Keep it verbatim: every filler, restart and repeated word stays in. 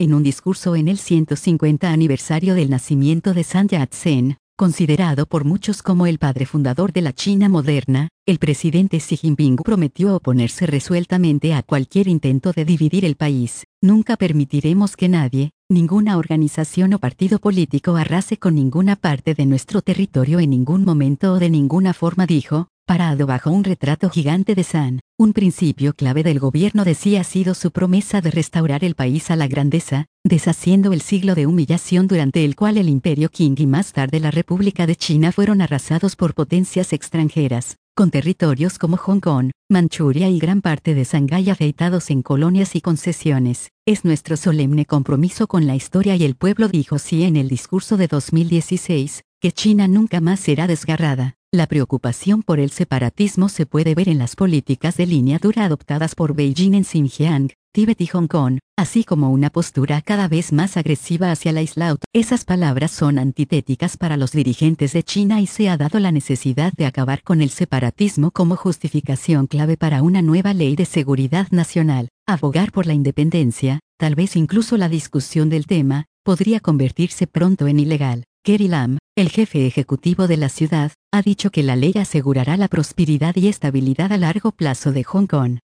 en un discurso en el ciento cincuenta aniversario del nacimiento de Sun Yat-sen, considerado por muchos como el padre fundador de la China moderna, el presidente Xi Jinping prometió oponerse resueltamente a cualquier intento de dividir el país. Nunca permitiremos que nadie, ninguna organización o partido político arrase con ninguna parte de nuestro territorio en ningún momento o de ninguna forma, dijo, parado bajo un retrato gigante de Sun. Un principio clave del gobierno de Xi ha sido su promesa de restaurar el país a la grandeza, deshaciendo el siglo de humillación durante el cual el Imperio Qing y más tarde la República de China fueron arrasados por potencias extranjeras, con territorios como Hong Kong, Manchuria y gran parte de Shanghái afeitados en colonias y concesiones. Es nuestro solemne compromiso con la historia y el pueblo, dijo Xi en el discurso de dos mil dieciséis, que China nunca más será desgarrada. La preocupación por el separatismo se puede ver en las políticas de línea dura adoptadas por Beijing en Xinjiang, Tíbet y Hong Kong, así como una postura cada vez más agresiva hacia la isla autónoma. Esas palabras son antitéticas para los dirigentes de China y se ha dado la necesidad de acabar con el separatismo como justificación clave para una nueva ley de seguridad nacional. Abogar por la independencia, tal vez incluso la discusión del tema, podría convertirse pronto en ilegal. Carrie Lam, el jefe ejecutivo de la ciudad, ha dicho que la ley asegurará la prosperidad y estabilidad a largo plazo de Hong Kong.